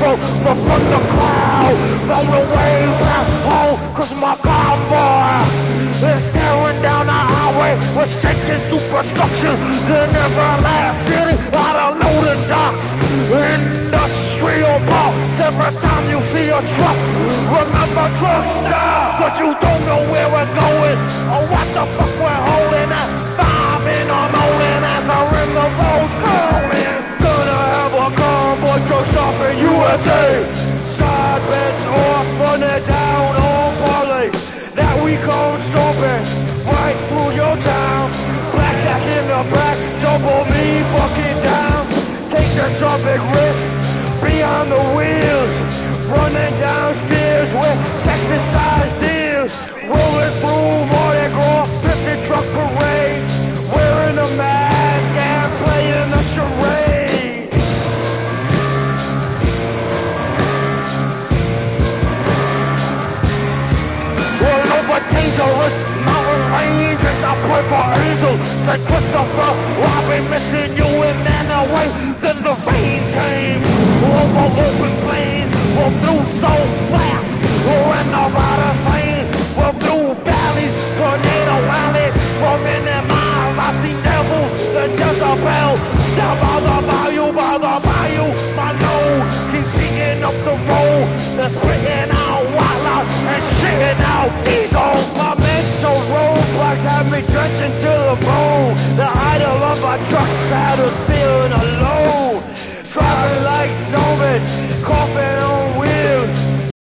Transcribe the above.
hero from the cloud. Rolling way back home, cause my convoy is tearing down the highway with shaking superstructure. The everlasting city, out of loaded dock. Industrial park, every time you see a truck, remember truck style, but you don't know where we're going, or what the fuck we're holding at. 5 in the morning as I ring the phone calling. Gonna have a convoy truck stop in USA. Side bets off, run it down on parlay. That we come stomping right through your town. Blackjack in the back, double me fucking down. Take the trumpet risk behind the wheels, running downstairs with Texas-sized deals, rolling through Mardi Gras, 50 truck parade, wearing a mask and playing a charade. Well, over dangerous mountain ranges, I pray for angels. Say Christopher, I've been missing you in that way. Then the rain came over open plains, we'll blue so flat, we're in the rider lane, we'll blue valleys, tornado valleys, from in the miles, I see devils, the Jezebel, down by the bayou, my nose keeps eating up the road, the